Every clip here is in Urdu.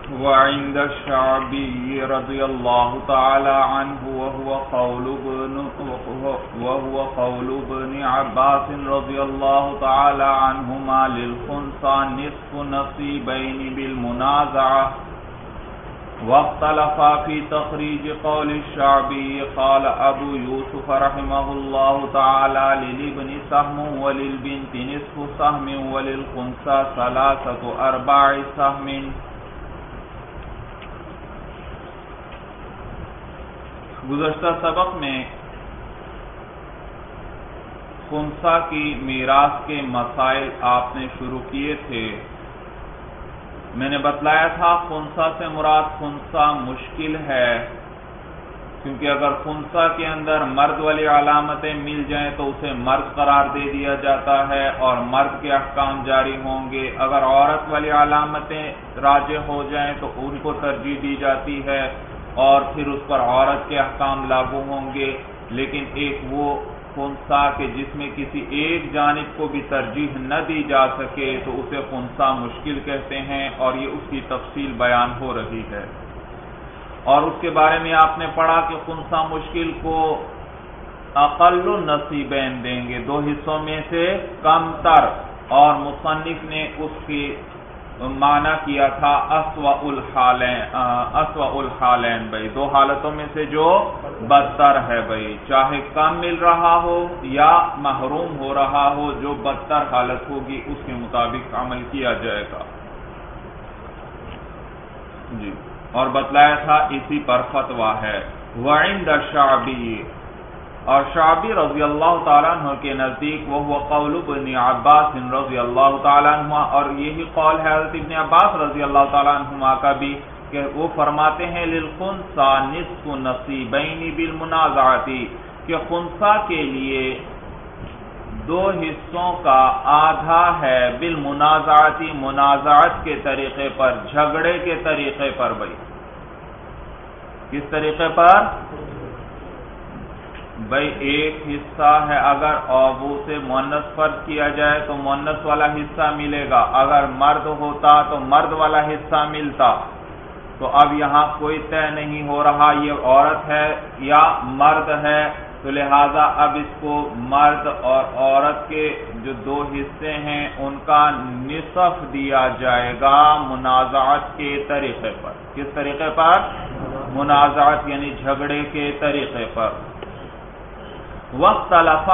وعند الشعبي رضي الله تعالى عنه وهو قول ابن عباس رضي الله تعالى عنهما للخنثى نصف نصيبين بالمنازعة. واختلف في تخريج قول الشعبي. قال أبو يوسف رحمه الله تعالى للابن سهم وللبنت نصف سهم وللخنثى 3/4 سهم. گزشتہ سبق میں خنثی کی میراث کے مسائل آپ نے شروع کیے تھے. میں نے بتلایا تھا خنثی سے مراد خنثی مشکل ہے، کیونکہ اگر خنثی کے اندر مرد والی علامتیں مل جائیں تو اسے مرد قرار دے دیا جاتا ہے اور مرد کے احکام جاری ہوں گے. اگر عورت والی علامتیں راجح ہو جائیں تو ان کو ترجیح دی جاتی ہے اور پھر اس پر عورت کے احکام لاگو ہوں گے. لیکن ایک وہ خنثی کہ جس میں کسی ایک جانب کو بھی ترجیح نہ دی جا سکے تو اسے خنثی مشکل کہتے ہیں، اور یہ اس کی تفصیل بیان ہو رہی ہے. اور اس کے بارے میں آپ نے پڑھا کہ خنثی مشکل کو اقل النصیبین دیں گے، 2 حصوں میں سے کم تر، اور مصنف نے اس کی معنی کیا تھا اسوأ الحالین بھائی، 2 حالتوں میں سے جو بدتر ہے بھائی، چاہے کم مل رہا ہو یا محروم ہو رہا ہو، جو بدتر حالت ہوگی اس کے مطابق عمل کیا جائے گا. جی، اور بتلایا تھا اسی پر فتویٰ ہے. وعند الشعبی، اور شعبی رضی اللہ تعالیٰ عنہ کے نزدیک وہ قول ابن عباس رضی اللہ تعالیٰ عنہ، اور یہی قول ہے حضرت ابن عباس رضی اللہ تعالیٰ عنہما کا بھی، کہ وہ فرماتے ہیں للخنثى نصف نصیبین بالمنازعۃ، کہ خنثی کے لیے 2 حصوں کا آدھا ہے بالمنازعۃ، منازعت کے طریقے پر، جھگڑے کے طریقے پر. بھائی کس طریقے پر؟ بھائی ایک حصہ ہے، اگر وہ سے مؤنث فرض کیا جائے تو مؤنث والا حصہ ملے گا، اگر مرد ہوتا تو مرد والا حصہ ملتا. تو اب یہاں کوئی طے نہیں ہو رہا یہ عورت ہے یا مرد ہے، تو لہذا اب اس کو مرد اور عورت کے جو 2 حصے ہیں ان کا نصف دیا جائے گا منازعت کے طریقے پر. کس طریقے پر؟ منازعت یعنی جھگڑے کے طریقے پر. واختلف،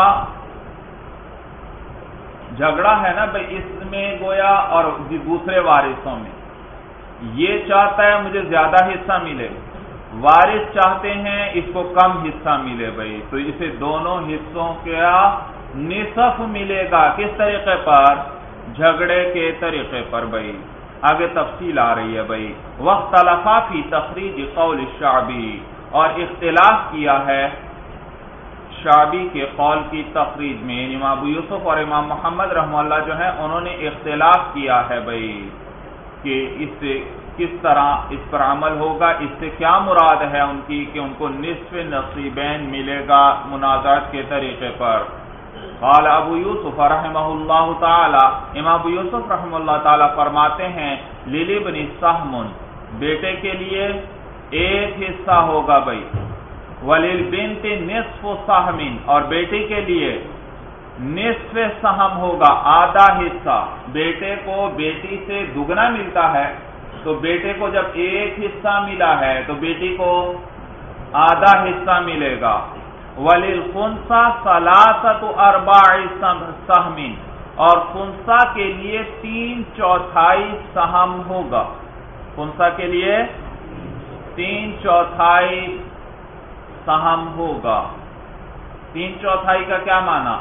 جھگڑا ہے نا بھائی اس میں گویا، اور دوسرے وارثوں میں یہ چاہتا ہے مجھے زیادہ حصہ ملے، وارث چاہتے ہیں اس کو کم حصہ ملے بھائی، تو اسے دونوں حصوں کا نصف ملے گا. کس طریقے پر؟ جھگڑے کے طریقے پر. بھائی آگے تفصیل آ رہی ہے. بھائی واختلف فی تخریج قول الشعبی، اور اختلاف کیا ہے شعبی کے قول کی تخریج میں. امام ابو یوسف اور امام محمد رحمہ اللہ جو ہیں انہوں نے اختلاف کیا ہے بھائی کہ اس سے کس طرح اس پر عمل ہوگا، اس سے کیا مراد ہے ان کی کہ ان کو نصف نصیبین ملے گا منازعت کے طریقے پر. قال ابو یوسف رحمہ اللہ تعالی، امام ابو یوسف رحمہ اللہ تعالی فرماتے ہیں للابن سهم، بیٹے کے لیے 1 حصہ ہوگا بھائی، وللبنت نصف سهم، اور بیٹی کے لیے نصف سهم ہوگا، آدھا حصہ. بیٹے کو بیٹی سے دگنا ملتا ہے، تو بیٹے کو جب 1 حصہ ملا ہے تو بیٹی کو آدھا حصہ ملے گا. وللخنثى 3/4 سهم، اور خنثی کے لیے 3/4 سهم ہوگا. خنثی کے لیے 3/4 سہم ہوگا. 3/4 کا کیا معنی؟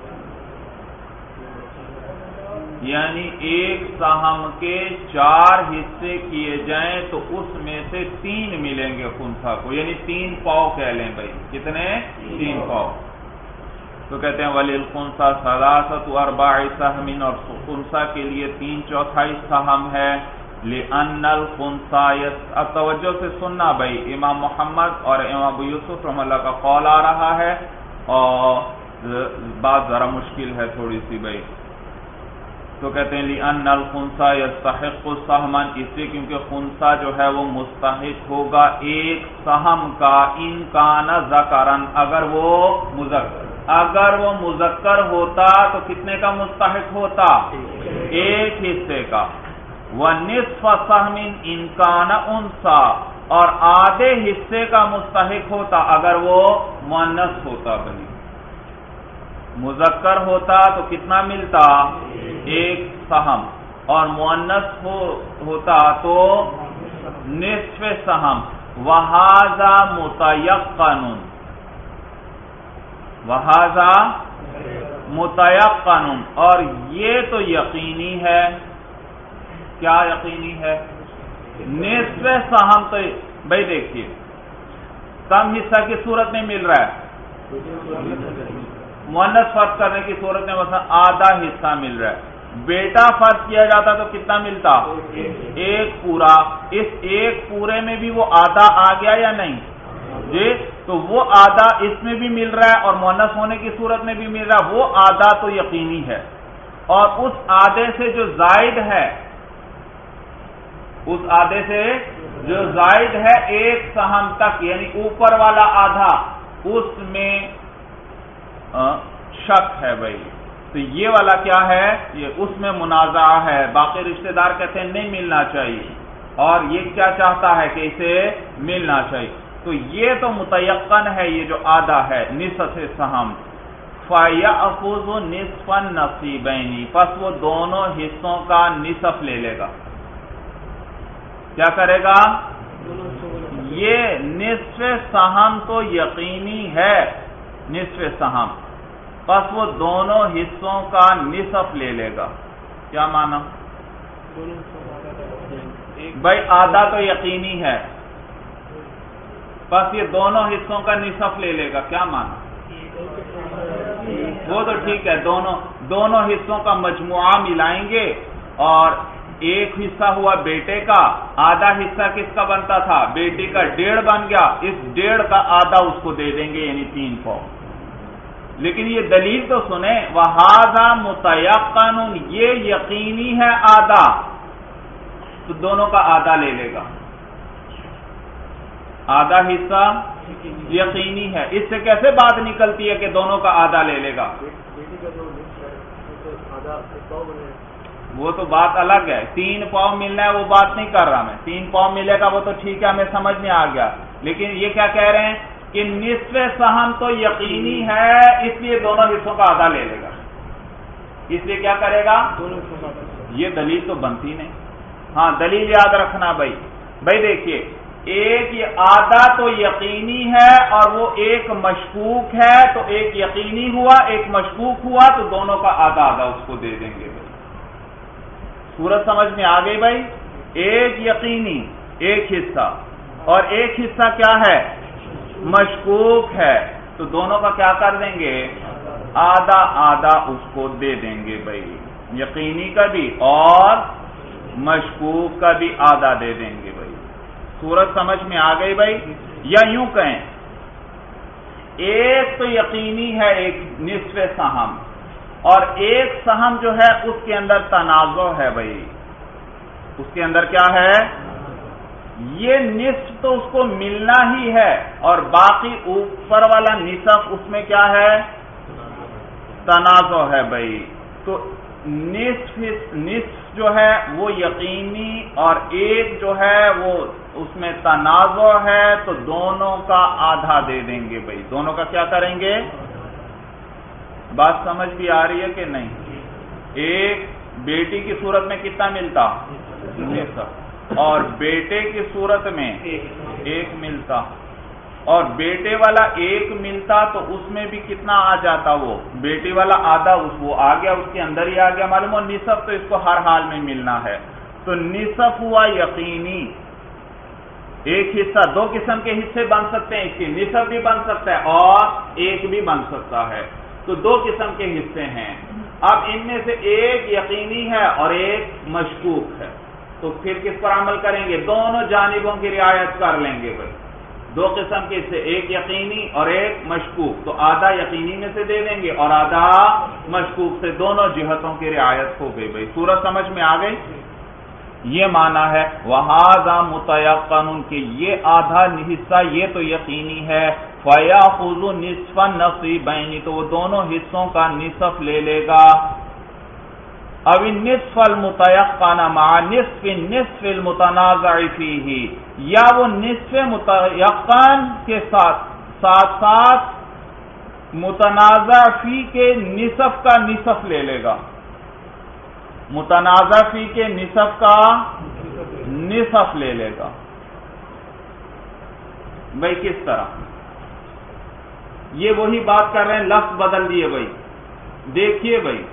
یعنی 1 سہم کے 4 حصے کیے جائیں تو اس میں سے 3 ملیں گے خنثی کو، یعنی 3 پاؤ کہہ لیں بھائی. کتنے؟ 3 پاؤ. تو کہتے ہیں وللخنثى 3/4 سهم، اور خنثی کے لیے 3/4 سہم ہے. لأن الخنثى، اب توجہ سے سننا بھائی، امام محمد اور امام ابو یوسف رحمہ اللہ کا قول آ رہا ہے اور بات ذرا مشکل ہے تھوڑی سی بھائی. تو کہتے ہیں لِأَنَّ الْخُنْثَى يَسْتَحِقُّ سَهْمًا، اس لیے کیونکہ خنثیٰ جو ہے وہ مستحق ہوگا ایک سہم کا، ان کان ذکرن، اگر وہ مذکر ہوتا تو کتنے کا مستحق ہوتا؟ ایک حصے کا۔ وَنِصْفَ سَهْمٍ إِنْ كَانَ أُنْثَىٰ، اور آدھے حصے کا مستحق ہوتا اگر وہ مؤنث ہوتا۔ بھائی مذکر ہوتا تو کتنا ملتا؟ ایک سہم، اور مؤنث ہوتا تو نصف سہم۔ وَهَذَا مُتَيَقَّنٌ، وَهَذَا مُتَيَقَّنٌ، اور یہ تو یقینی ہے۔ کیا یقینی ہے؟ نصف سہم تو بھائی دیکھیے کم حصہ کی صورت میں مل رہا ہے، مؤنث فرض کرنے کی صورت میں مثلا آدھا حصہ مل رہا ہے، بیٹا فرض کیا جاتا تو کتنا ملتا؟ ایک پورا۔ اس ایک پورے میں بھی وہ آدھا آ گیا یا نہیں جی؟ تو وہ آدھا اس میں بھی مل رہا ہے اور مؤنث ہونے کی صورت میں بھی مل رہا ہے، وہ آدھا تو یقینی ہے۔ اور اس آدھے سے جو زائد ہے، اس آدھے سے جو زائد ہے ایک سہم تک، یعنی اوپر والا آدھا، اس میں شک ہے بھائی۔ تو یہ والا کیا ہے؟ یہ اس میں منازعہ ہے، باقی رشتہ دار کہتے ہیں نہیں ملنا چاہیے، اور یہ کیا چاہتا ہے کہ اسے ملنا چاہیے۔ تو یہ تو متیقن ہے، یہ جو آدھا ہے نصف سہم۔ فَيَأْخُذُ نِصْفَ النَّصِيبَيْنِ، پس وہ دونوں حصوں کا نصف لے لے گا۔ کیا کرے گا؟ یہ نصف سہم تو یقینی ہے، نصف سہم، پس وہ دونوں حصوں کا نصف لے لے گا۔ کیا معنی؟ بھائی آدھا تو یقینی ہے، بس یہ دونوں حصوں کا نصف لے لے گا۔ کیا معنی؟ وہ تو ٹھیک ہے، دونوں حصوں کا مجموعہ ملائیں گے، اور ایک حصہ ہوا بیٹے کا، آدھا حصہ کس کا بنتا تھا؟ بیٹی کا 1.5 بن گیا، اس 1.5 کا آدھا اس کو دے دیں گے، یعنی 3 پاؤ۔ لیکن یہ دلیل تو سنیں، وَهَذَا مُتَيَقَّنٌ، یہ یقینی ہے آدھا، تو دونوں کا آدھا لے لے گا۔ آدھا حصہ یقینی ہے، اس سے کیسے بات نکلتی ہے کہ دونوں کا آدھا لے لے گا؟ وہ تو بات الگ ہے، 3 پاؤ ملنا ہے وہ بات نہیں کر رہا میں، 3 پاؤ ملے گا وہ تو ٹھیک ہے، ہمیں سمجھ میں آ گیا، لیکن یہ کیا کہہ رہے ہیں کہ نصف سہم تو یقینی ہے، اس لیے دونوں حصوں کا آدھا لے لے گا۔ اس لیے کیا کرے گا؟ یہ دلیل تو بنتی نہیں۔ ہاں دلیل یاد رکھنا بھائی دیکھیے، ایک یہ آدھا تو یقینی ہے اور وہ ایک مشکوک ہے، تو ایک یقینی ہوا ایک مشکوک ہوا، تو دونوں کا آدھا آدھا اس کو دے دیں گے بھائی۔ صورت سمجھ میں آ گئی بھائی؟ ایک یقینی ایک حصہ، اور ایک حصہ کیا ہے؟ مشکوک ہے، تو دونوں کا کیا کر دیں گے؟ آدھا آدھا اس کو دے دیں گے بھائی، یقینی کا بھی اور مشکوک کا بھی آدھا دے دیں گے بھائی۔ صورت سمجھ میں آ گئی بھائی؟ یا یوں کہیں، ایک تو یقینی ہے ایک نصف سہم، اور ایک سہم جو ہے اس کے اندر تنازع ہے بھائی، اس کے اندر کیا ہے؟ یہ نصف تو اس کو ملنا ہی ہے، اور باقی اوپر والا نصف اس میں کیا ہے؟ تنازع ہے بھائی۔ تو نصف جو ہے وہ یقینی اور ایک جو ہے وہ اس میں تنازع ہے، تو دونوں کا آدھا دے دیں گے بھائی، دونوں کا کیا کریں گے؟ بات سمجھ بھی آ رہی ہے کہ نہیں؟ ایک بیٹی کی صورت میں کتنا ملتا؟ نصف، اور بیٹے کی صورت میں 1 ملتا، اور بیٹے والا 1 ملتا تو اس میں بھی کتنا آ جاتا؟ وہ بیٹی والا آدھا وہ آ گیا، اس کے اندر ہی آ گیا، معلوم ہو نصف تو اس کو ہر حال میں ملنا ہے، تو نصف ہوا یقینی ایک حصہ۔ 2 قسم کے حصے بن سکتے ہیں، اس کے نصف بھی بن سکتا ہے اور ایک بھی بن سکتا ہے، تو 2 قسم کے حصے ہیں۔ اب ان میں سے ایک یقینی ہے اور ایک مشکوک ہے، تو پھر کس پر عمل کریں گے؟ دونوں جانبوں کی رعایت کر لیں گے بھائی، دو قسم کے حصے، ایک یقینی اور ایک مشکوک، تو آدھا یقینی میں سے دے دیں گے اور آدھا مشکوک سے، دونوں جہتوں کی رعایت ہو گئی بھائی۔ سورج سمجھ میں آ گئی؟ یہ معنی ہے وَهَذَا مُتَيَقَّنٌ کہ یہ آدھا حصہ یہ تو یقینی ہے، فَيَأْخُذُ نِصْفَ النَّصِيبَيْنِ تو وہ دونوں حصوں کا نصف لے لے گا، اب النصف المتيقن مع نصف النصف المتنازع فيه، یا وہ نصف متيقن کے ساتھ متنازع فی کے نصف کا نصف لے لے گا، متنازع فی کے نصف کا نصف لے لے گا۔ بھائی کس طرح؟ یہ وہی بات کر رہے ہیں، لفظ بدل دیے بھائی، دیکھیے بھائی،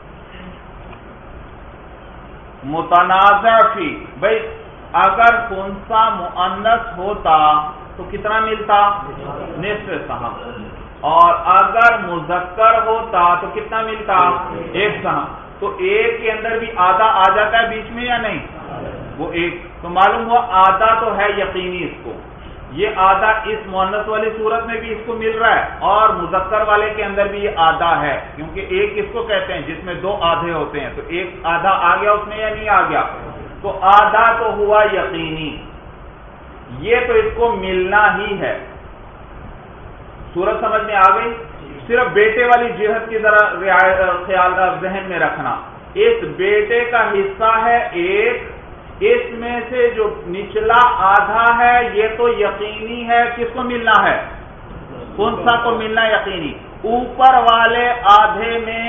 متنازع فی، بھائی اگر خنثی مؤنث ہوتا تو کتنا ملتا؟ نصف سہم، اور اگر مذکر ہوتا تو کتنا ملتا؟ ایک سہم، تو ایک کے اندر بھی آدھا آ جاتا ہے بیچ میں یا نہیں؟ وہ ایک، تو معلوم ہوا آدھا تو ہے یقینی اس کو، یہ آدھا اس مؤنث والی صورت میں بھی اس کو مل رہا ہے اور مذکر والے کے اندر بھی یہ آدھا ہے، کیونکہ ایک اس کو کہتے ہیں جس میں دو آدھے ہوتے ہیں، تو ایک آدھا آ گیا اس میں یا نہیں آ گیا؟ تو آدھا تو ہوا یقینی، یہ تو اس کو ملنا ہی ہے۔ صورت سمجھ میں آ گئی؟ صرف بیٹے والی جہت کی ذرا خیال ذہن میں رکھنا، اس بیٹے کا حصہ ہے ایک، اس میں سے جو نچلا آدھا ہے یہ تو یقینی ہے، کس کو ملنا ہے؟ خنثی کو ملنا یقینی، اوپر والے آدھے میں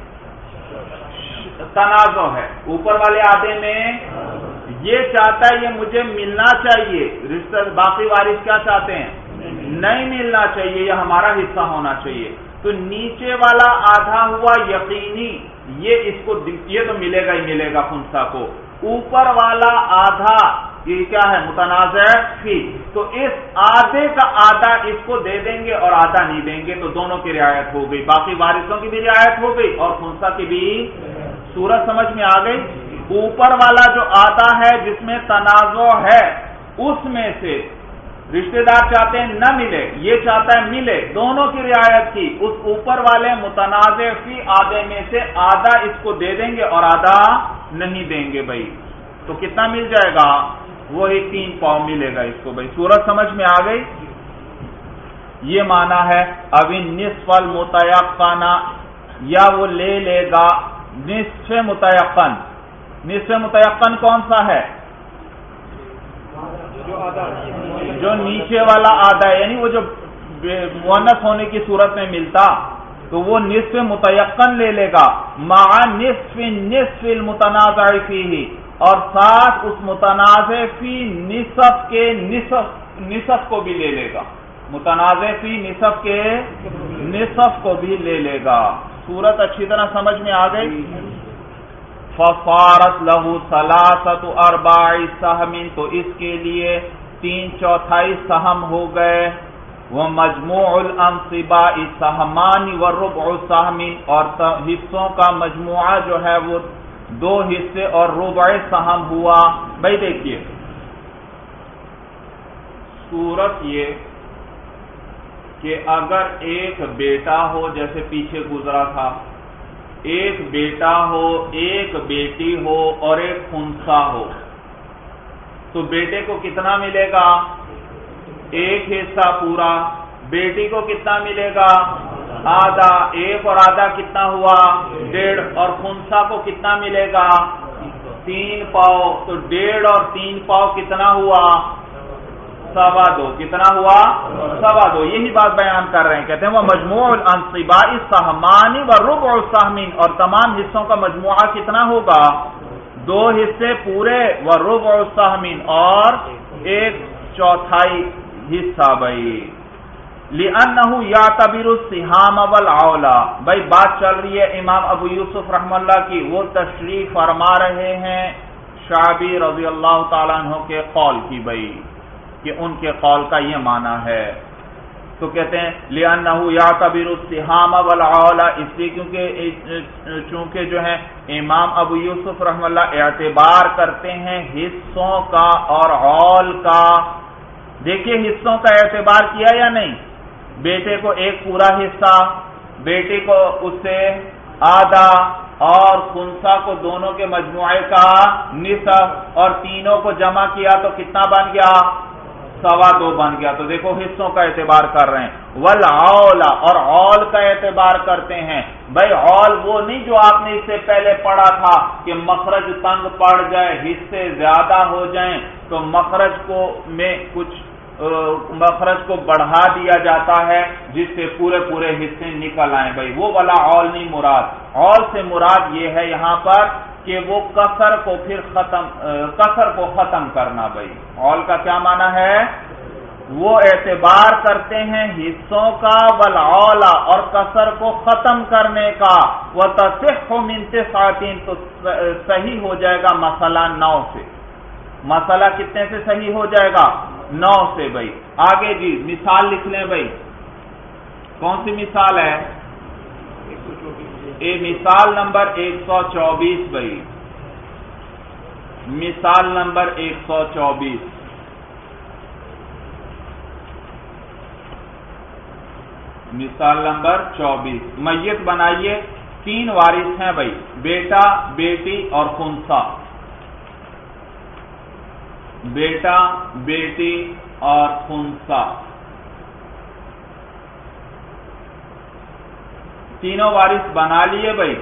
تنازع ہے، اوپر والے آدھے میں یہ چاہتا ہے یہ مجھے ملنا چاہیے، رشتہ باقی وارث کیا چاہتے ہیں؟ نہیں ملنا چاہیے، یہ ہمارا حصہ ہونا چاہیے، تو نیچے والا آدھا ہوا یقینی، یہ تو ملے گا ہی ملے گا خنثی کو، اوپر والا آدھا یہ کیا ہے؟ متنازع فی، تو اس آدھے کا آدھا اس کو دے دیں گے اور آدھا نہیں دیں گے، تو دونوں کی رعایت ہو گئی، باقی وارثوں کی بھی رعایت ہو گئی اور خنثی کی بھی۔ صورت سمجھ میں آ گئی؟ اوپر والا جو آدھا ہے جس میں تنازع ہے، اس میں سے رشتہ دار چاہتے ہیں نہ ملے، یہ چاہتا ہے ملے، دونوں کی رعایت کی، اس اوپر والے متنازع فی آدھے میں سے آدھا اس کو دے دیں گے اور آدھا نہیں دیں گے بھائی، تو کتنا مل جائے گا؟ وہی 3 پاؤ ملے گا اس کو بھائی۔ صورت سمجھ میں آ گئی؟ یہ معنی ہے اب نصف المتيقن، یا وہ لے لے گا نصف متيقن۔ نصف متيقن کون سا ہے؟ جو نیچے والا آدھا ہے، یعنی وہ جو مؤنث ہونے کی صورت میں ملتا، تو وہ نصف متيقن لے لے گا، مع نصف المتنازع فیہ، اور ساتھ اس متنازع فی نصف کے نصف کو بھی لے لے گا، متنازع فی نصف کے نصف کو بھی لے لے گا۔ صورت اچھی طرح سمجھ میں آ گئی؟ فصارت له 3/4 سہم، تو اس کے لیے 3/4 سہم ہو گئے، ومجموع الانصباء سہمان وربع سہم، اور حصوں کا مجموعہ جو ہے وہ 2 حصے اور ربع سہم ہوا۔ بھائی دیکھیے صورت یہ کہ اگر ایک بیٹا ہو، جیسے پیچھے گزرا تھا، ایک بیٹا ہو، ایک بیٹی ہو اور ایک خنثی ہو، تو بیٹے کو کتنا ملے گا؟ 1 حصہ پورا، بیٹی کو کتنا ملے گا؟ آدھا، 1 اور آدھا کتنا ہوا؟ 1.5، اور خنثی کو کتنا ملے گا؟ 3 پاؤ، تو 1.5 اور 3 پاؤ کتنا ہوا؟ 2.25، کتنا ہوا؟ 2.25۔ یہی بات بیان کر رہے ہیں، کہتے ہیں وہ مجموع الانصباء سہمان وربع سہم، اور تمام حصوں کا مجموعہ کتنا ہوگا؟ 2 حصے پورے، وربع سہم، اور 1/4 حصہ بھائی۔ لأنه يعتبر السهام والعولا، بھائی بات چل رہی ہے امام ابو یوسف رحم اللہ کی، وہ تشریح فرما رہے ہیں شعبی رضی اللہ تعالیٰ عنہ کے قول کی بھائی، کہ ان کے قول کا یہ معنی ہے، تو کہتے ہیں لأنه يعتبر السهام والعولا، اس لیے چونکہ جو ہے امام ابو یوسف رحم اللہ اعتبار کرتے ہیں حصوں کا اور عول کا، دیکھیے حصوں کا اعتبار کیا یا نہیں؟ بیٹے کو ایک پورا حصہ، بیٹی کو اس سے آدھا، اور خنثی کو دونوں کے مجموعے کا نصف، اور تینوں کو جمع کیا تو کتنا بن گیا؟ 2.25 بن گیا۔ تو دیکھو حصوں کا اعتبار کر رہے ہیں۔ والعول، اور عول کا اعتبار کرتے ہیں۔ بھائی عول وہ نہیں جو آپ نے اس سے پہلے پڑھا تھا کہ مخرج تنگ پڑ جائے، حصے زیادہ ہو جائیں تو مخرج کو بڑھا دیا جاتا ہے جس سے پورے حصے نکل آئیں۔ بھائی وہ والا عول نہیں مراد، عول سے مراد یہ ہے یہاں پر کہ وہ کسر کو ختم کرنا۔ بھائی عول کا کیا معنی ہے؟ وہ اعتبار کرتے ہیں حصوں کا، والعول، اور کسر کو ختم کرنے کا، وتصح من 9 تو صحیح ہو جائے گا مسئلہ 9 سے۔ مسئلہ کتنے سے صحیح ہو جائے گا؟ 9 سے۔ بھائی آگے جی مثال لکھ لیں۔ بھائی کون سی مثال ہے؟ مثال نمبر 124۔ بھائی مثال نمبر 124، مثال نمبر 24۔ میت بنائیے، 3 وارث ہیں بھائی، بیٹا، بیٹی اور خنثی۔ بیٹا، بیٹی اور خنثی، تینوں وارث بنا لیے بھائی۔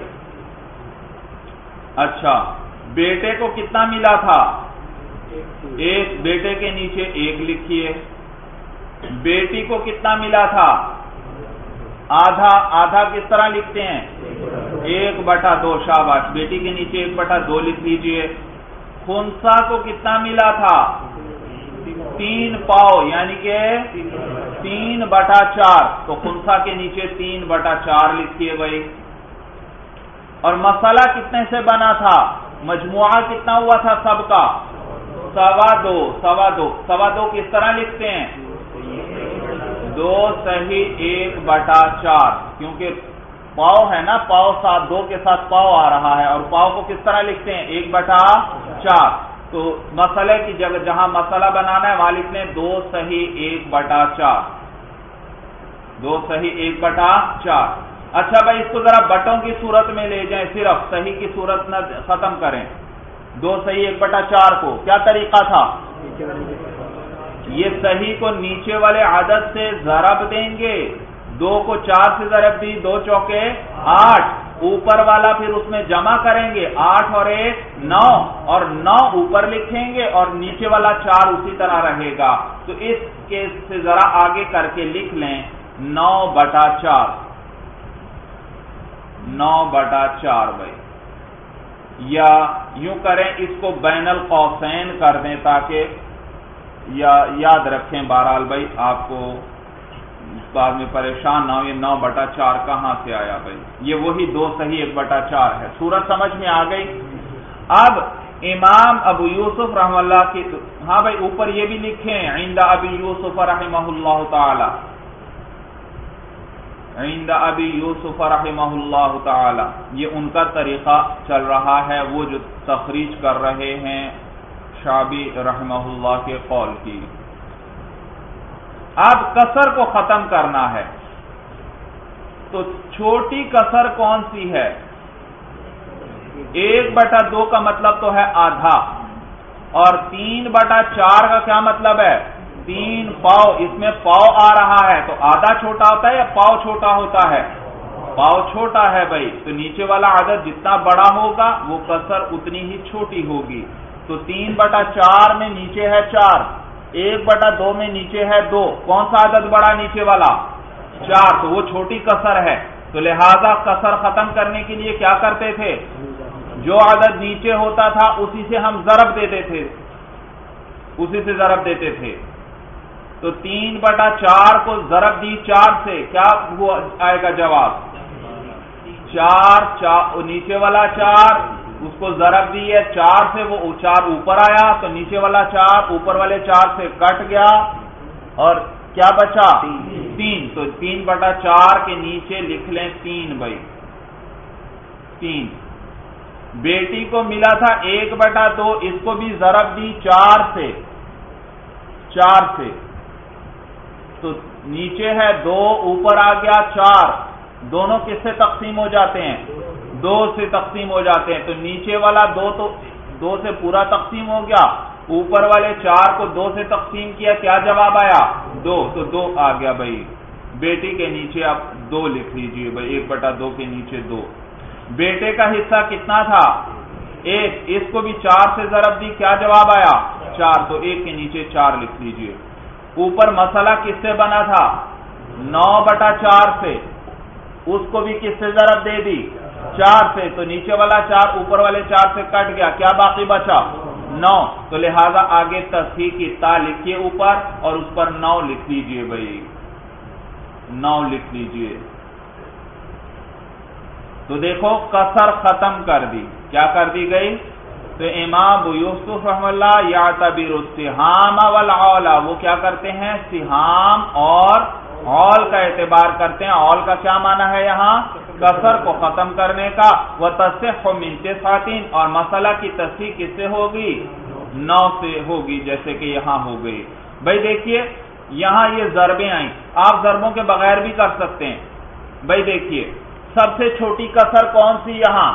اچھا، بیٹے کو کتنا ملا تھا؟ 1۔ بیٹے کے نیچے 1 لکھیے۔ بیٹی کو کتنا ملا تھا؟ آدھا۔ آدھا کس طرح لکھتے ہیں؟ 1/2۔ شاباش، بیٹی کے نیچے 1/2 لکھ لیجئے۔ خنثی کو کتنا ملا تھا؟ 3 پاؤ، یعنی کہ 3/4۔ تو خنثی کے نیچے 3/4 لکھیے بھائی۔ اور مسئلہ کتنے سے بنا تھا؟ مجموعہ کتنا ہوا تھا سب کا؟ 2.25 کس طرح لکھتے ہیں؟ 2 صحیح 1/4، کیونکہ پاؤ ہے نا، پاؤ 2 کے ساتھ پاؤ آ رہا ہے، اور پاؤ کو کس طرح لکھتے ہیں؟ 1/4۔ تو مسئلے کی جگہ جہاں مسئلہ بنانا ہے وہاں لکھتے ہیں 2 صحیح 1/4۔ 2 صحیح 1/4۔ اچھا بھائی اس کو ذرا بٹوں کی صورت میں لے جائیں، صرف صحیح کی صورت نہ ختم کریں۔ 2 صحیح 1/4 کو کیا طریقہ تھا؟ یہ صحیح کو نیچے والے عدد سے ضرب دیں گے، 2 کو 4 سے ضرب دی، 2 چوکے 8، اوپر والا پھر اس میں جمع کریں گے، 8 اور 1 9، اور 9 اوپر لکھیں گے اور نیچے والا 4 اسی طرح رہے گا۔ تو اس کے سے ذرا آگے کر کے لکھ لیں 9/4۔ 9/4 بھائی، یا یوں کریں اس کو بین القوسین کر دیں تاکہ یا یاد رکھیں۔ بہرحال بھائی آپ کو بعد میں پریشان نہ ہو، یہ 9/4 کہاں سے آیا بھائی؟ یہ وہی 2 صحیح 1/4 ہے۔ صورت سمجھ میں آ گئی؟ اب امام ابو یوسف رحمہ اللہ کی، ہاں بھائی اوپر یہ بھی لکھیں عند ابی یوسف رحمہ اللہ تعالی، عند ابی یوسف رحمہ اللہ تعالی، یہ ان کا طریقہ چل رہا ہے، وہ جو تخریج کر رہے ہیں شعبی رحمہ اللہ کے قول کی۔ اب کسر کو ختم کرنا ہے تو چھوٹی کسر کون سی ہے؟ 1/2 کا مطلب تو ہے آدھا، اور 3/4 کا کیا مطلب ہے؟ 3 پاؤ۔ اس میں پاؤ آ رہا ہے تو آدھا چھوٹا ہوتا ہے یا پاؤ چھوٹا ہوتا ہے؟ پاؤ چھوٹا ہے بھائی، تو نیچے والا عدد جتنا بڑا ہوگا وہ کسر اتنی ہی چھوٹی ہوگی۔ تو 3/4 میں نیچے ہے 4، 1/2 میں نیچے ہے 2، کون سا عدد بڑا نیچے والا؟ 4، تو وہ چھوٹی کسر ہے۔ تو لہذا کسر ختم کرنے کے لیے کیا کرتے تھے؟ جو عدد نیچے ہوتا تھا اسی سے ہم ضرب دیتے تھے، اسی سے ضرب دیتے تھے۔ تو 3/4 کو ضرب دی 4 سے، کیا آئے گا جواب؟ 4 نیچے والا 4 اس کو ضرب دی ہے 4 سے، وہ 4 اوپر آیا تو نیچے والا 4 اوپر والے 4 سے کٹ گیا اور کیا بچا؟ 3۔ تو 3/4 کے نیچے لکھ لیں 3 بھائی، 3۔ بیٹی کو ملا تھا 1/2، اس کو بھی ضرب دی 4 سے، 4 سے، تو نیچے ہے 2، اوپر آ گیا 4، دونوں کس سے تقسیم ہو جاتے ہیں؟ 2 سے تقسیم ہو جاتے ہیں، تو نیچے والا 2 تو 2 سے پورا تقسیم ہو گیا، اوپر والے 4 کو 2 سے تقسیم کیا، کیا جواب آیا؟ 2، تو 2 آ گیا بھائی۔ بیٹی کے نیچے آپ 2 لکھ لیجئے بھائی، 1/2 کے نیچے 2۔ بیٹے کا حصہ کتنا تھا؟ 1، اس کو بھی 4 سے ضرب دی، کیا جواب آیا؟ 4، تو 1 کے نیچے 4 لکھ لیجئے۔ اوپر مسئلہ کس سے بنا تھا؟ 9/4 سے، اس کو بھی کس سے ضرب دے دی؟ 4 سے، تو نیچے والا 4 اوپر والے 4 سے کٹ گیا، کیا باقی بچا؟ 9، تو لہذا آگے تصحیح کی تا لکھیے اوپر اور اس پر 9 لکھ لیجئے بھائی، 9 لکھ لیجئے۔ تو دیکھو کسر ختم کر دی، کیا کر دی گئی؟ تو امام ابو یوسف رحمہ اللہ یعتبر السہام والعولا، وہ کیا کرتے ہیں؟ سہام اور عول کا اعتبار کرتے ہیں۔ عول کا کیا معنی ہے یہاں؟ کسر کو ختم کرنے کا۔ وتصح من 9، اور مسئلہ کی تصحیح کس سے ہوگی؟ 9 سے ہوگی، جیسے کہ یہاں ہو گئی۔ بھائی دیکھیے یہاں یہ ضربیں آئیں، آپ ضربوں کے بغیر بھی کر سکتے ہیں۔ بھائی دیکھیے سب سے چھوٹی کسر کون سی یہاں؟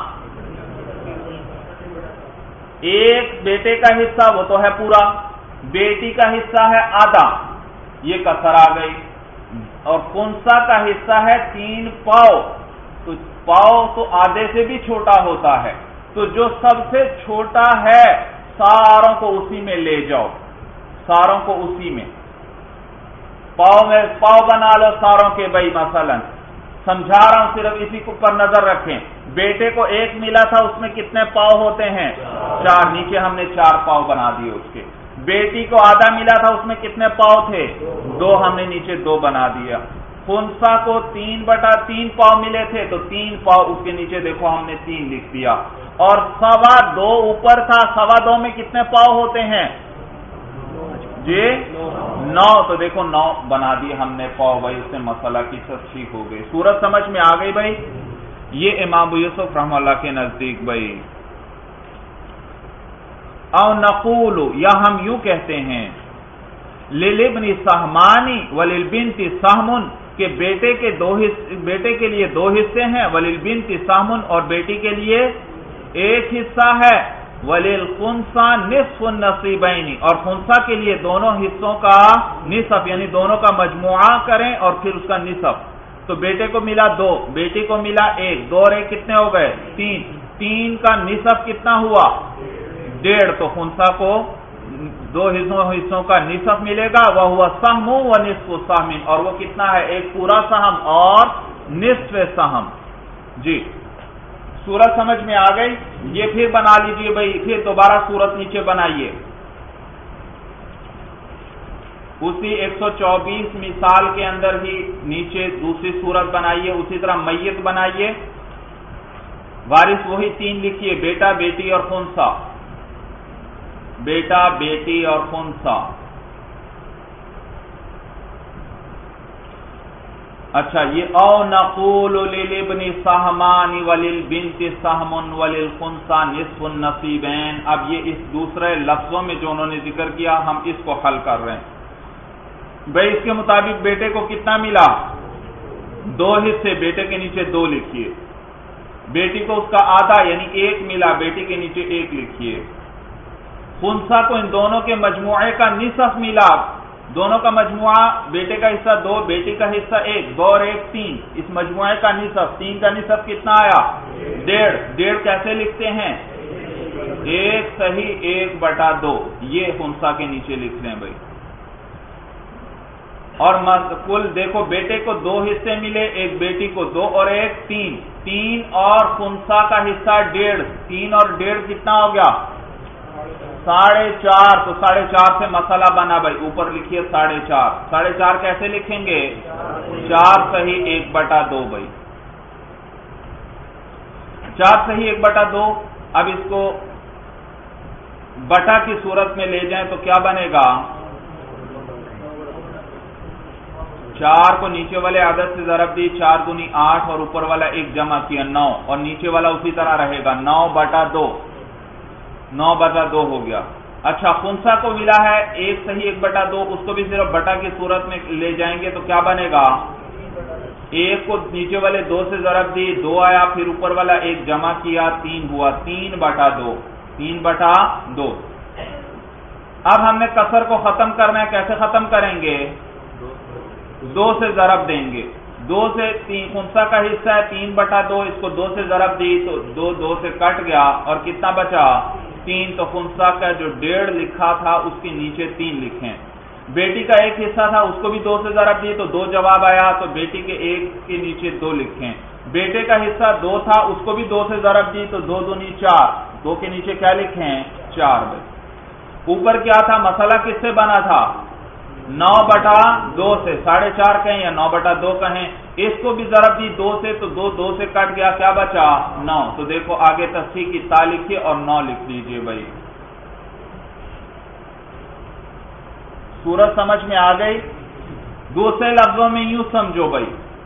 1 بیٹے کا حصہ وہ تو ہے پورا، بیٹی کا حصہ ہے آدھا، یہ کسر آ گئی، اور خنثی کا حصہ ہے 3 پاؤ، تو پاؤ تو آدھے سے بھی چھوٹا ہوتا ہے، تو جو سب سے چھوٹا ہے ساروں کو اسی میں لے جاؤ، ساروں کو اسی میں پاؤ میں پاؤ بنا لو ساروں کے بھائی۔ مثلا سمجھا رہا ہوں، صرف اسی کو پر نظر رکھیں۔ بیٹے کو 1 ملا تھا، اس میں کتنے پاؤ ہوتے ہیں؟ 4، نیچے ہم نے 4 پاؤ بنا دیے اس کے۔ بیٹی کو آدھا ملا تھا، اس میں کتنے پاؤ تھے؟ 2، ہم نے نیچے 2 بنا دیا۔ خنثی کو 3/3 پاؤ ملے تھے، تو 3 پاؤ اس کے نیچے دیکھو ہم نے 3 لکھ دیا، اور 2.25 اوپر تھا، 2.25 میں کتنے پاؤ ہوتے ہیں جی؟ 9، تو دیکھو 9 بنا دی ہم نے پاؤ بھائی، اس سے مسئلہ کی تصحیح ہو گئی۔ صورت سمجھ میں آ گئی بھائی؟ یہ امام ابو یوسف رحمہ اللہ کے نزدیک بھائی۔ او نقول، یا ہم یوں کہتے ہیں للابن سہمانی وللبنت سہم، کہ بیٹے کے 2 حصے، بیٹے کے لیے 2 حصے ہیں، وللبنت سہم، اور بیٹی کے لیے 1 حصہ ہے، وللخنثی نصف النصیبین، اور خنثی کے لیے دونوں حصوں کا نصف، یعنی دونوں کا مجموعہ کریں اور پھر اس کا نصف۔ تو بیٹے کو ملا 2، بیٹی کو ملا 1، 2 اور 1 کتنے ہو گئے؟ 3، 3 کا نصف کتنا ہوا؟ 1.5، تو خنثی کو 2 حصوں کا نصف ملے گا، وہ ہوا سہم و نصف سہم، اور وہ کتنا ہے؟ 1 پورا سہم اور نصف سہم۔ جی سورت سمجھ میں آ گئی؟ یہ پھر بنا لیجئے بھائی، پھر دوبارہ سورت نیچے بنائیے، اسی 124 مثال کے اندر ہی نیچے دوسری سورت بنائیے، اسی طرح میت بنائیے، وارث وہی 3 لکھیے، بیٹا بیٹی اور خنثی، بیٹا بیٹی اور خنثی۔ اچھا یہ او نقول للابن سہمان وللبنت سہم وللخنثی نصف النصیبین، اب یہ اس دوسرے لفظوں میں جو انہوں نے ذکر کیا ہم اس کو حل کر رہے ہیں بھائی۔ اس کے مطابق بیٹے کو کتنا ملا؟ 2 حصے، بیٹے کے نیچے 2 لکھیے، بیٹی کو اس کا آدھا یعنی 1 ملا، بیٹی کے نیچے 1 لکھیے۔ خنثی کو ان دونوں کے مجموعے کا نصف ملا، دونوں کا مجموعہ، بیٹے کا حصہ 2، بیٹی کا حصہ 1، 2 اور 1 3، اس مجموعے کا نصف، 3 کا نصف کتنا آیا؟ 1.5 کیسے لکھتے ہیں؟ 1 صحیح 1/2، یہ خنثی کے نیچے لکھ رہے ہیں بھائی۔ اور کل دیکھو بیٹے کو 2 حصے ملے، 1 بیٹی کو 2 اور 1 3، 3 اور خنثی کا حصہ 1.5، 3 اور 1.5 کتنا ہو گیا؟ 4.5، تو 4.5 سے مسئلہ بنا بھائی، اوپر لکھیے 4.5، 4.5 کیسے لکھیں گے؟ 4 صحیح 1/2 بھائی، 4 صحیح 1/2۔ اب اس کو بٹا کی صورت میں لے جائیں تو کیا بنے گا؟ 4 کو نیچے والے عدد سے ضرب دی، 4 دونی 8 اور اوپر والا 1 جمع کیا 9، اور نیچے والا اسی طرح رہے گا 9/2، 9/2 ہو گیا۔ اچھا خنسا کو ملا ہے 1/2، اس کو بھی صرف بٹا کی صورت میں لے جائیں گے تو کیا بنے گا؟ 1 کو نیچے والے 2 سے ضرب دی، 2 آیا، پھر اوپر والا 1 جمع کیا، 3 ہوا، 3/2۔ اب ہم نے کسر کو ختم کرنا ہے، کیسے ختم کریں گے؟ 2 سے ضرب دیں گے، 2 سے 3 خنسا کا حصہ ہے 3/2، اس کو 2 سے ضرب دی تو 2 سے کٹ گیا اور کتنا بچا؟ 3۔ تو خنسا کا جو 1.5 لکھا تھا اس کے نیچے 3 لکھیں۔ بیٹی کا 1 حصہ تھا، اس کو بھی 2 سے ضرب دی تو 2 جواب آیا، تو بیٹی کے 1 کے نیچے 2 لکھیں۔ بیٹے کا حصہ 2 تھا، اس کو بھی 2 سے ضرب دی تو 2 دونی 4، 2 کے نیچے کیا لکھیں؟ 4۔ اوپر کیا تھا؟ مسئلہ کس سے بنا تھا؟ 9/2 سے، 4.5 کہیں یا 9/2 کہیں، اس کو بھی ضرب دی 2 سے تو 2 سے کٹ گیا، کیا بچا؟ 9۔ تو دیکھو آگے تصحیح کی تا لکھیے اور 9 لکھ لیجئے بھائی۔ صورت سمجھ میں آ گئی؟ دوسرے لفظوں میں یوں سمجھو بھائی،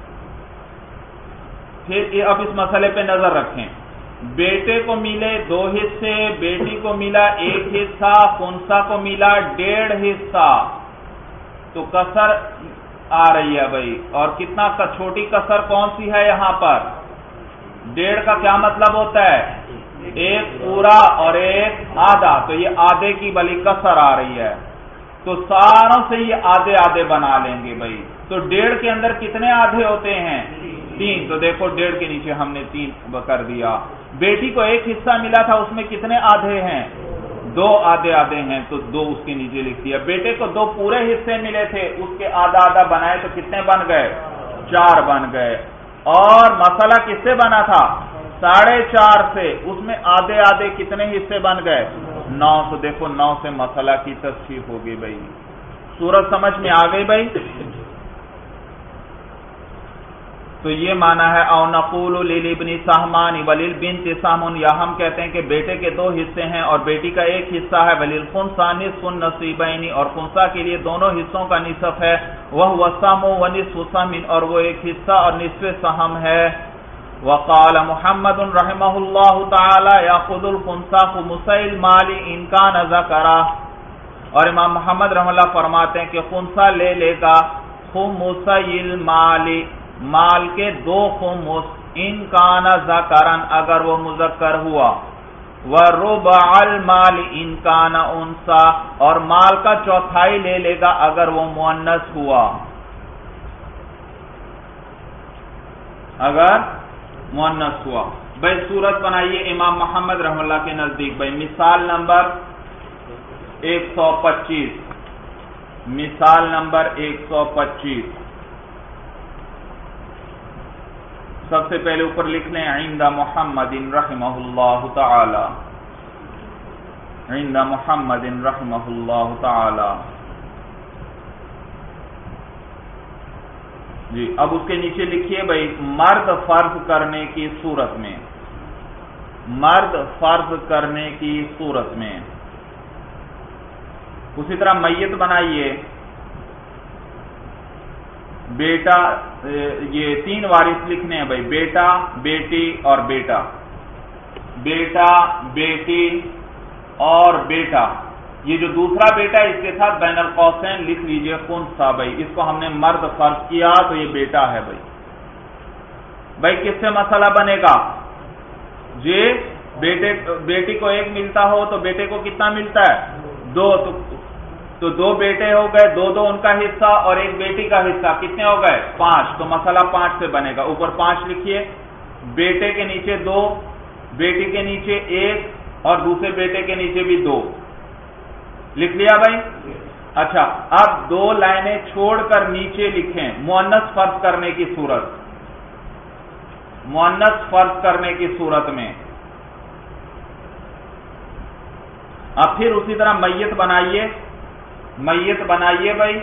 پھر اب اس مسئلے پہ نظر رکھیں۔ بیٹے کو ملے 2 حصے، بیٹی کو ملا 1 حصہ، خنسا کو ملا 1.5 حصہ، تو کسر آ رہی ہے بھائی، اور کتنا چھوٹی کسر کون سی ہے یہاں پر؟ 1.5 کا کیا مطلب ہوتا ہے؟ 1 پورا اور 1 آدھا، تو یہ آدھے کی بلی کسر آ رہی ہے، تو ساروں سے یہ آدھے بنا لیں گے بھائی۔ تو 1.5 کے اندر کتنے آدھے ہوتے ہیں؟ 3، تو دیکھو 1.5 کے نیچے ہم نے 3 کر دیا۔ بیٹی کو 1 حصہ ملا تھا، اس میں کتنے آدھے ہیں؟ 2 آدھے ہیں، تو 2 اس کے نیچے لکھ دیا۔ بیٹے کو 2 پورے حصے ملے تھے، اس کے آدھا بنائے تو کتنے بن گئے؟ 4 بن گئے۔ اور مسئلہ کس سے بنا تھا؟ 4.5 سے، اس میں آدھے کتنے حصے بن گئے؟ 9۔ تو دیکھو 9 سے مسئلہ کی تصحیح ہوگی بھائی۔ صورت سمجھ میں آ گئی بھائی؟ تو یہ معنی ہے او نقول للابن سہمان وللبنت سہم، یا ہم کہتے ہیں کہ بیٹے کے 2 حصے ہیں اور بیٹی کا 1 حصہ ہے، وللخنثى نصف النصیبین، اور خنثی کے لیے دونوں حصوں کا نصف ہے، وهو السهم ونصف سهم، اور وہ 1 حصہ اور نصف سہم ہے۔ وقال محمد رحمہ اللہ تعالی یاخذ الخنثى خمسي المال ان كان ذکرا، اور امام محمد رحمہ اللہ فرماتے ہیں کہ خنثی لے لے گا خمسي المال، مال کے 2 خمس، ان کان ذکرن، اگر وہ مذکر ہوا، وربع المال ان کان انثى، اور مال کا 1/4 لے لے گا اگر وہ مؤنث ہوا، اگر مؤنث ہوا۔ بھائی صورت بنائیے امام محمد رحمہ اللہ کے نزدیک بھائی، مثال نمبر 125، مثال نمبر 125، سب سے پہلے اوپر لکھ لیں عند محمد رحمہ اللہ تعالی، عند محمد رحمہ اللہ تعالی۔ جی اب اس کے نیچے لکھیے بھائی مرد فرض کرنے کی صورت میں، مرد فرض کرنے کی صورت میں۔ اسی طرح میت بنائیے، بیٹا، یہ 3 وارث لکھنے ہیں بھائی، بیٹا، بیٹی اور بیٹا، بیٹا، بیٹی اور بیٹا۔ یہ جو دوسرا بیٹا ہے اس کے ساتھ بین القوسین لکھ لیجئے خنثی بھائی، اس کو ہم نے مرد فرض کیا تو یہ بیٹا ہے بھائی۔ بھائی کس سے مسئلہ بنے گا؟ جی بیٹی کو 1 ملتا ہو تو بیٹے کو کتنا ملتا ہے؟ 2، تو 2 بیٹے ہو گئے، 2 ان کا حصہ اور 1 بیٹی کا حصہ، کتنے ہو گئے؟ 5، تو مسئلہ 5 سے بنے گا۔ اوپر 5 لکھیے، بیٹے کے نیچے 2، بیٹی کے نیچے 1 اور دوسرے بیٹے کے نیچے بھی 2، لکھ لیا بھائی؟ اچھا اب 2 لائنیں چھوڑ کر نیچے لکھیں مؤنث فرض کرنے کی صورت، مؤنث فرض کرنے کی صورت میں۔ اب پھر اسی طرح میت بنائیے، میت بنائیے بھائی۔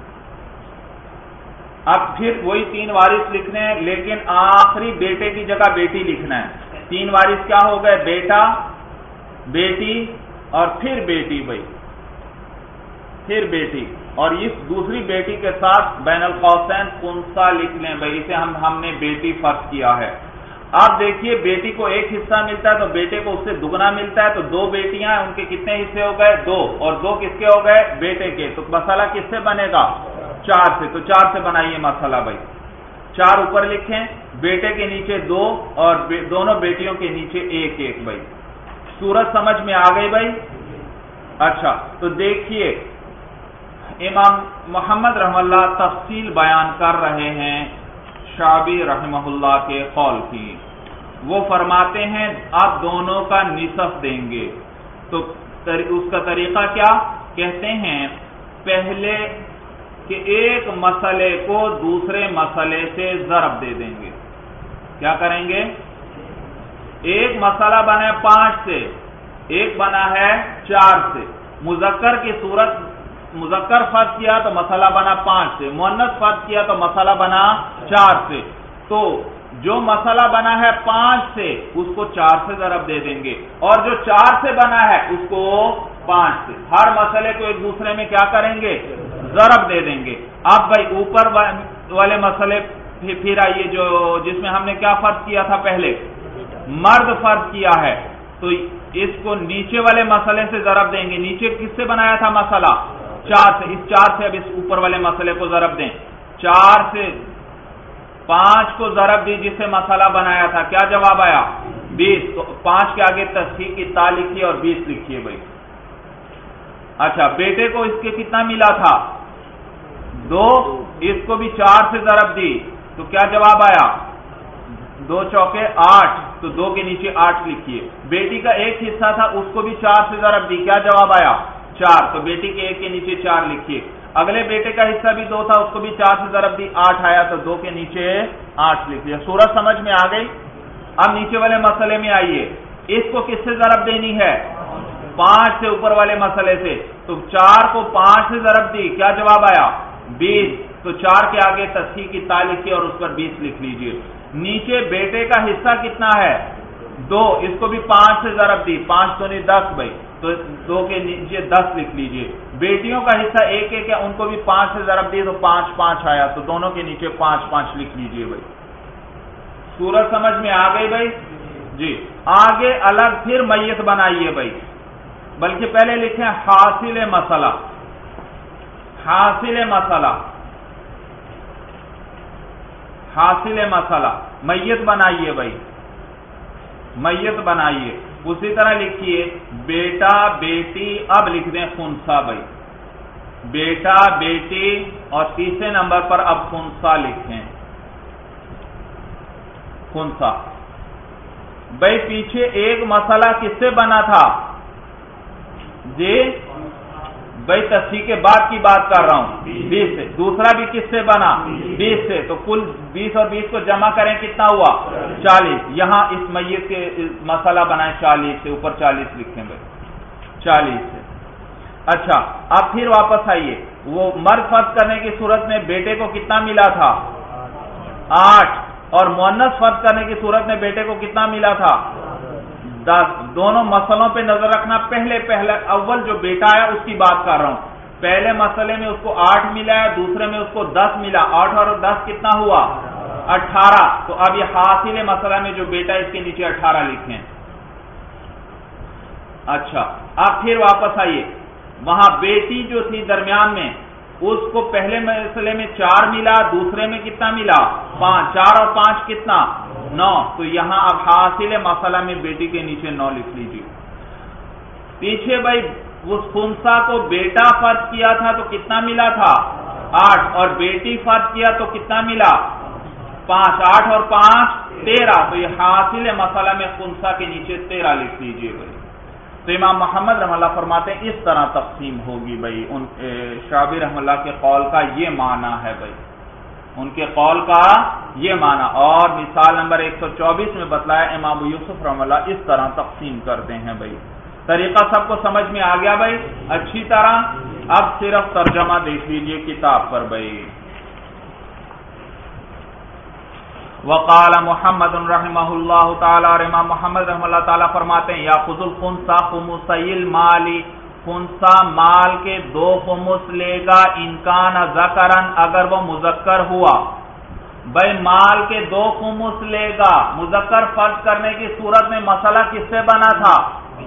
اب پھر وہی 3 وارث لکھنے ہیں، لیکن آخری بیٹے کی جگہ بیٹی لکھنا ہے۔ 3 وارث کیا ہو گئے؟ بیٹا، بیٹی اور پھر بیٹی بھائی، پھر بیٹی، اور اس دوسری بیٹی کے ساتھ بین القوسین خنثی لکھ لیں بھائی، اسے ہم نے بیٹی فرض کیا ہے۔ آپ دیکھیے بیٹی کو ایک حصہ ملتا ہے تو بیٹے کو اس سے دگنا ملتا ہے، تو دو بیٹیاں ہیں، ان کے کتنے حصے ہو گئے؟ دو، اور دو کس کے ہو گئے؟ بیٹے کے، تو مسئلہ کس سے بنے گا؟ 4 سے، تو 4 سے بنائیے مسئلہ بھائی، 4 اوپر لکھیں، بیٹے کے نیچے 2 اور دونوں بیٹیوں کے نیچے 1 بھائی، صورت سمجھ میں آ گئی بھائی؟ اچھا، تو دیکھیے امام محمد رحمہ اللہ تفصیل بیان کر رہے ہیں شعبی رحمہ اللہ کے قول کی۔ وہ فرماتے ہیں آپ دونوں کا نصف دیں گے، تو اس کا طریقہ کیا کہتے ہیں؟ پہلے کہ ایک مسئلے کو دوسرے مسئلے سے ضرب دے دیں گے۔ کیا کریں گے؟ ایک مسئلہ بنا ہے 5 سے، ایک بنا ہے 4 سے، مذکر کی صورت مذکر فرض کیا تو مسئلہ بنا 5 سے، مؤنث فرض کیا تو مسئلہ بنا 4 سے، تو جو مسئلہ بنا ہے 5 سے اس کو 4 سے ضرب دے دیں گے، اور جو 4 سے بنا ہے اس کو 5 سے، ہر مسئلے کو ایک دوسرے میں کیا کریں گے؟ ضرب دے دیں گے۔ اب بھائی اوپر والے مسئلے پھر آئیے جو جس میں ہم نے کیا فرض کیا تھا؟ پہلے مرد فرض کیا ہے، تو اس کو نیچے والے مسئلے سے ضرب دیں گے۔ نیچے کس سے بنایا تھا مسئلہ؟ 4 سے، اس 4 سے اب اس اوپر والے مسئلے کو ضرب دیں، 4 سے 5 کو ضرب دی جس سے مسئلہ بنایا تھا، کیا جواب آیا؟ 20، تو 5 کے آگے تصحیح کی تا لکھیے اور 20 لکھیے بھائی۔ اچھا، بیٹے کو اس کے کتنا ملا تھا؟ 2، اس کو بھی 4 سے ضرب دی تو کیا جواب آیا؟ 2 چوکے 8، تو 2 کے نیچے 8 لکھیے۔ بیٹی کا ایک حصہ تھا، اس کو بھی 4 سے ضرب دی، کیا جواب آیا؟ 4، تو بیٹی کے 1 کے نیچے 4 لکھیے۔ اگلے بیٹے کا حصہ بھی 2 تھا، اس کو بھی 4 سے ضرب دی، 8 آیا، تو 2 کے نیچے 8 لکھیے۔ صورت سمجھ میں آ گئی؟ اب نیچے والے مسئلے میں آئیے، اس کو کس سے ضرب دینی ہے؟ 5 سے، اوپر والے مسئلے سے، تو 4 کو 5 سے ضرب دی، کیا جواب آیا؟ 20، تو 4 کے آگے تصحیح کی تا لکھیے اور اس پر 20 لکھ لیجیے۔ نیچے بیٹے کا حصہ کتنا ہے؟ 2، اس کو بھی 5 سے ضرب دی، 5 تو نہیں 10 بھائی، تو 2 کے نیچے 10 لکھ لیجیے۔ بیٹیوں کا حصہ 1 ہے، ان کو بھی 5 سے ضرب دی تو 5 5 آیا، تو دونوں کے نیچے 5 5 لکھ لیجیے بھائی۔ صورت سمجھ میں آ گئی بھائی؟ جی، آگے الگ پھر میت بنائیے بھائی، بلکہ پہلے لکھیں حاصل مسئلہ، حاصل مسئلہ، حاصل مسئلہ، میت بنائیے بھائی، میت بنائیے۔ اسی طرح لکھیے بیٹا بیٹی، اب لکھ دیں خنثی بھائی، بیٹا بیٹی، اور تیسرے نمبر پر اب خنثی لکھیں، خنثی بھائی۔ پیچھے ایک مسئلہ کس سے بنا تھا؟ جی بھائی تصحیح کے بعد کی بات کر رہا ہوں، 20 سے، دوسرا بھی کس سے بنا؟ 20 سے، تو کل 20 اور 20 کو جمع کریں کتنا ہوا؟ 40۔ یہاں اس میت کے مسئلہ بنائیں 40 سے، اوپر 40 لکھیں بھائی، 40 سے۔ اچھا، اب پھر واپس آئیے، وہ مرد فرض کرنے کی صورت میں بیٹے کو کتنا ملا تھا؟ 8، اور مؤنث فرض کرنے کی صورت میں بیٹے کو کتنا ملا تھا؟ 10۔ دونوں مسئلوں پہ نظر رکھنا، پہلے اول جو بیٹا ہے اس کی بات کر رہا ہوں، پہلے مسئلے میں اس کو 8 ملا ہے، دوسرے میں اس کو 10 ملا، 8 اور 10 کتنا ہوا؟ 18۔ تو اب یہ حاصل مسئلہ میں جو بیٹا اس کے نیچے 18 لکھیں۔ اچھا، اب پھر واپس آئیے، وہاں بیٹی جو تھی درمیان میں، اس کو پہلے مسئلے میں 4 ملا، دوسرے میں کتنا ملا؟ 5۔ 4 اور 5 کتنا؟ 9۔ تو یہاں اب حاصل مسئلہ میں بیٹی کے نیچے 9 لکھ لیجیے۔ پیچھے بھائی اس خنثی کو بیٹا فرض کیا تھا تو کتنا ملا تھا؟ 8، اور بیٹی فرض کیا تو کتنا ملا؟ 5۔ 8 اور 5 13، تو یہ حاصل مسئلہ میں خنثی کے نیچے 13 لکھ لیجیے بھائی۔ تو امام محمد رحمہ اللہ فرماتے ہیں اس طرح تقسیم ہوگی بھائی، ان شعبی رحمہ اللہ کے قول کا یہ معنی ہے بھائی، ان کے قول کا یہ معنی، اور مثال نمبر 124 میں بتلایا امام ابو یوسف رحمہ اللہ اس طرح تقسیم کرتے ہیں بھائی۔ طریقہ سب کو سمجھ میں آ گیا بھائی اچھی طرح؟ اب صرف ترجمہ دیکھ لیجئے کتاب پر بھائی۔ وقال محمد رحمہ اللہ تعالی، اور امام محمد رحمہ اللہ تعالی فرماتے ہیں یاخذ الخنثی خمسی المال، خنثی مال کے 2 خمس لے گا، ان کان ذکرن، اگر وہ مذکر ہوا، بھائی مال کے 2 خمس لے گا، مذکر فرض کرنے کی صورت میں مسئلہ کس سے بنا تھا؟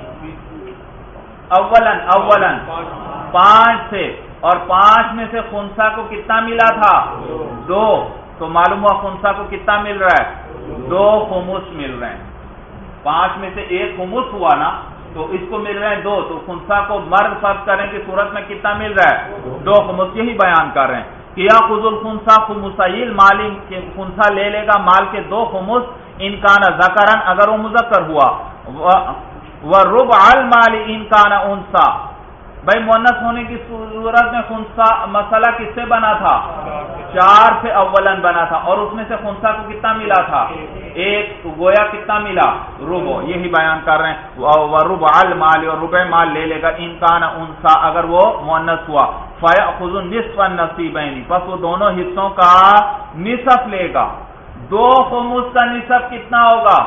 اولن 5 سے، اور 5 میں سے خنسا کو کتنا ملا تھا؟ 2، تو معلوم ہوا خنسا کو کتنا مل رہا ہے؟ 2 خمس مل رہے ہیں۔ 5 میں سے 1 خمس ہوا نا، تو اس کو مل رہے ہیں 2، تو خنسا کو مرد فرض کرنے کی صورت میں کتنا مل رہا ہے؟ 2 خمس۔ یہی بیان کر رہے ہیں کہ یا خذ الخنسا خمسیل مالی، خنسا لے لے گا مال کے 2 خمس، ان کان ذکرن اگر وہ مذکر ہوا، وربع المال ان کان انثى۔ بھائی مؤنث ہونے کی صورت میں خنسا مسئلہ کس سے بنا تھا؟ 4 سے اولن بنا تھا، اور اس میں سے خنسا کو کتنا ملا تھا؟ 1، گویا کتنا ملا؟ ربع۔ یہی بیان کر رہے ہیں وربع المال، اور ربع مال لے لے گا ان کان انثى اگر وہ مؤنث ہوا، فیأخذ نصف النصیبین، پس وہ دونوں حصوں کا نصف لے گا۔ 2 خمس کا نصف کتنا ہوگا؟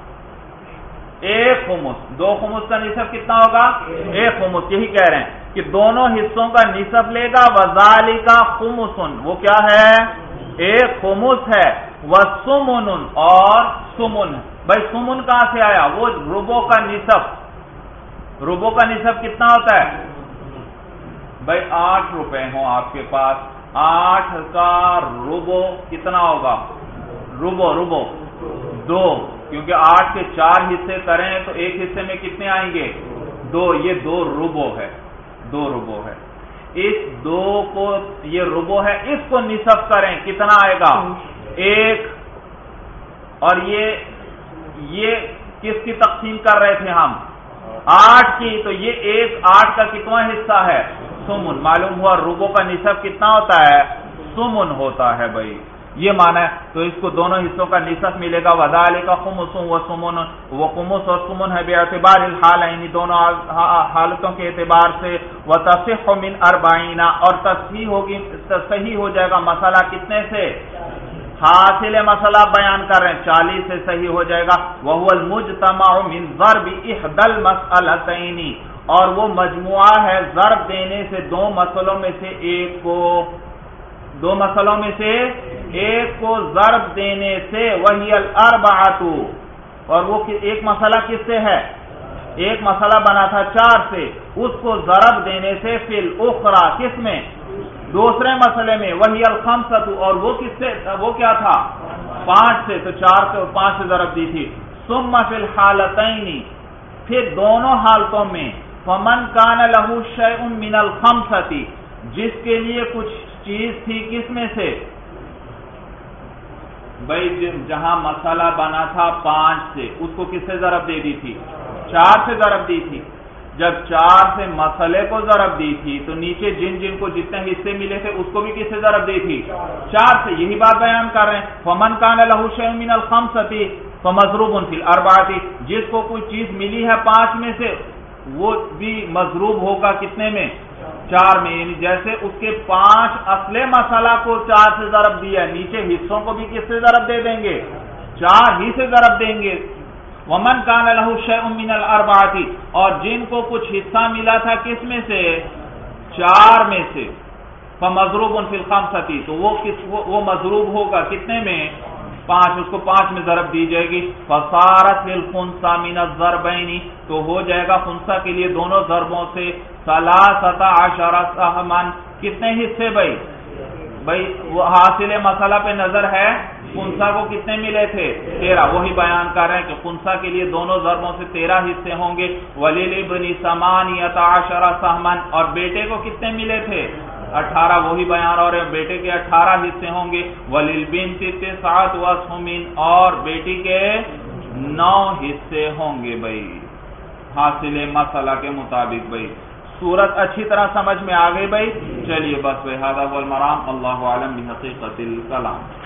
1 خمس۔ 2 خمس کا نصف کتنا ہوگا؟ 1 خمس۔ یہی کہہ رہے ہیں کہ دونوں حصوں کا نصف لے گا، وذالک خمس، وہ کیا ہے؟ 1 خمس ہے، وسمن، اور سمن۔ بھائی سمن کہاں سے آیا؟ وہ ربع کا نصف۔ ربع کا نصف کتنا ہوتا ہے؟ بھائی 8 روپے ہوں آپ کے پاس، 8 کا ربع کتنا ہوگا؟ ربع 2، کیونکہ 8 کے 4 حصے کریں تو ایک حصے میں کتنے آئیں گے؟ 2، یہ 2 ربع ہے، 2 ربع ہے۔ اس 2 کو، یہ ربع ہے، اس کو نصف کریں کتنا آئے گا؟ 1۔ اور یہ کس کی تقسیم کر رہے تھے ہم؟ 8 کی، تو یہ 8 کا کتنا حصہ ہے؟ سمن۔ معلوم ہوا ربع کا نصف کتنا ہوتا ہے؟ سمن ہوتا ہے بھائی، یہ معنی ہے۔ تو اس کو دونوں حصوں کا نصف ملے گا، وذالک خمس وسمن، وہ خمس اور سمن ہے باعتبار الحالین، دونوں حالتوں کے اعتبار سے، وتصح من 40، اور صحیح ہو جائے گا مسئلہ کتنے سے؟ حاصل مسئلہ بیان کر رہے ہیں 40 سے صحیح ہو جائے گا۔ وهو المجتمع من ضرب احدى المسألتين، اور وہ مجموعہ ہے ضرب دینے سے 2 مسئلوں میں سے ایک کو، 2 مسئلوں میں سے ایک کو ضرب دینے سے، وہی الاربعۃ، اور وہ ایک مسئلہ کس سے ہے؟ ایک مسئلہ بنا تھا 4 سے، اس کو ضرب دینے سے فی الاخرى، کس میں؟ دوسرے مسئلے میں، وہی الخمسۃ، اور وہ کس سے؟ وہ کیا تھا؟ 5 سے، تو 4 سے 5 سے ضرب دی تھی۔ ثم فی الحالتین، پھر دونوں حالتوں میں، فمن کان لہ شیء من الخمسۃ، جس کے لیے کچھ چیز تھی کس میں سے؟ بھائی جہاں مسئلہ بنا تھا 5 سے، اس کو کس سے ضرب دے دی تھی؟ 4 سے ضرب دی تھی۔ جب 4 سے مسئلے کو ضرب دی تھی تو نیچے جن کو جتنے حصے ملے تھے اس کو بھی کس سے ضرب دی تھی؟ 4 سے۔ یہی بات بیان کر رہے ہیں، فمن کان لہ شیء من الخمسۃ فمضروب فی الاربعۃ، جس کو کوئی چیز ملی ہے 5 میں سے، وہ بھی مضروب ہوگا کتنے میں؟ 4 میں، یعنی جیسے اس کے 5 اصل مسئلہ کو 4 سے ضرب دیا، نیچے حصوں کو بھی کس سے ضرب دے دیں گے؟ 4 ہی سے ضرب دیں گے۔ ومن کان لہ شیء من الاربعۃ، اور جن کو کچھ حصہ ملا تھا کس میں سے؟ 4 میں سے، فمضروب فی الخمسۃ، تو وہ مضروب ہوگا کتنے میں؟ 5، اس کو 5 میں ضرب دی جائے گی۔ فصارت للخنثى من الضربین، تو ہو جائے گا خنثى کے لیے دونوں ضربوں سے 13 سہما، کتنے حصے بھائی؟ وہ حاصل مسئلہ پہ نظر ہے، خنثى کو کتنے ملے تھے؟ 13۔ وہی بیان کر رہے ہیں کہ خنثى کے لیے دونوں ضربوں سے 13 حصے ہوں گے۔ وللابن 18 سہما، اور بیٹے کو کتنے ملے تھے؟ 18۔ وہی بیان اور بیٹے کے 18 حصے ہوں گے۔ وللبنت 9 اسهم، اور بیٹی کے 9 حصے ہوں گے بھائی، حاصل مسئلہ کے مطابق بھائی۔ صورت اچھی طرح سمجھ میں آ گئی بھائی؟ چلیے بس، هذا هو المرام، اللہ اعلم بحقیقت الکلام۔